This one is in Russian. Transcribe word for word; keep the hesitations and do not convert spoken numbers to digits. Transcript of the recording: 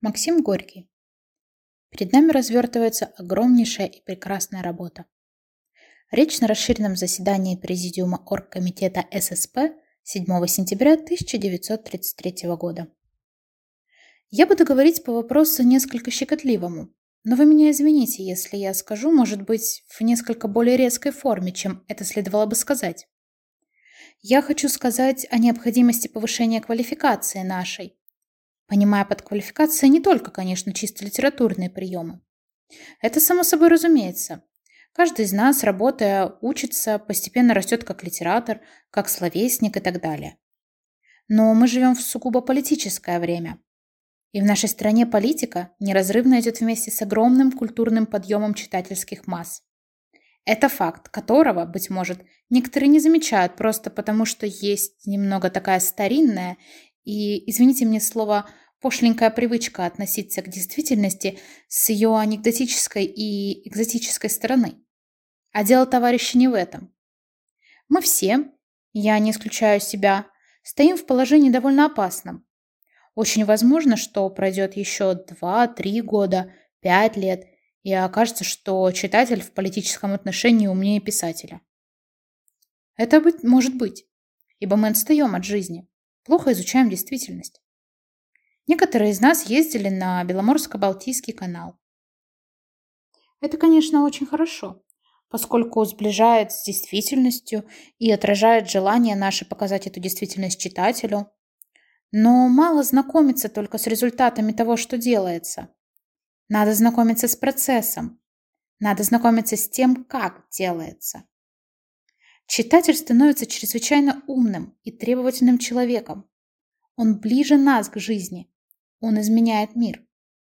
Максим Горький. Перед нами развертывается огромнейшая и прекрасная работа. Речь на расширенном заседании Президиума Оргкомитета ССП седьмого сентября тысяча девятьсот тридцать третьего года. Я буду говорить по вопросу несколько щекотливому, но вы меня извините, если я скажу, может быть, в несколько более резкой форме, чем это следовало бы сказать. Я хочу сказать о необходимости повышения квалификации нашей, понимая под квалификацией не только, конечно, чисто литературные приемы. Это само собой разумеется. Каждый из нас, работая, учится, постепенно растет как литератор, как словесник и так далее. Но мы живем в сугубо политическое время. И в нашей стране политика неразрывно идет вместе с огромным культурным подъемом читательских масс. Это факт, которого, быть может, некоторые не замечают просто потому, что есть немного такая старинная и, извините мне слово, пошленькая привычка относиться к действительности с ее анекдотической и экзотической стороны. А дело, товарищи, не в этом. Мы все, я не исключаю себя, стоим в положении довольно опасном. Очень возможно, что пройдет еще два-три года, пять лет, и окажется, что читатель в политическом отношении умнее писателя. Это быть, может быть, ибо мы отстаем от жизни, плохо изучаем действительность. Некоторые из нас ездили на Беломорско-Балтийский канал. Это, конечно, очень хорошо, поскольку сближает с действительностью и отражает желание наше показать эту действительность читателю. Но мало знакомиться только с результатами того, что делается. Надо знакомиться с процессом. Надо знакомиться с тем, как делается. Читатель становится чрезвычайно умным и требовательным человеком. Он ближе нас к жизни. Он изменяет мир.